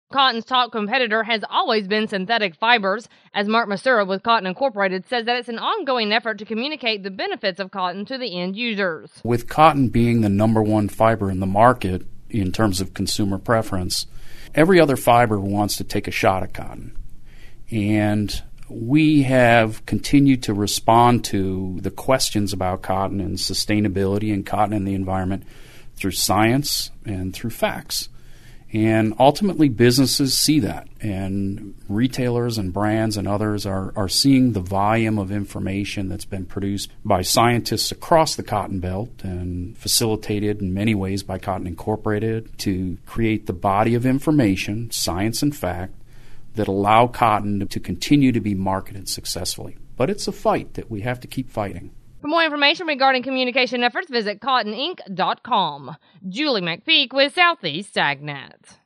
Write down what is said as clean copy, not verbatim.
Cotton's top competitor has always been synthetic fibers, as Mark Masura with Cotton Incorporated says that it's an ongoing effort to communicate the benefits of cotton to the end users. With cotton being the number one fiber in the market in terms of consumer preference, every other fiber wants to take a shot at cotton. And we have continued to respond to the questions about cotton and sustainability and cotton in the environment through science and through facts. And ultimately, businesses see that, and retailers and brands and others are seeing the volume of information that's been produced by scientists across the cotton belt and facilitated in many ways by Cotton Incorporated to create the body of information, science and fact, that allow cotton to continue to be marketed successfully. But it's a fight that we have to keep fighting. For more information regarding communication efforts, visit cottoninc.com. Julie McPeak with Southeast AgNet.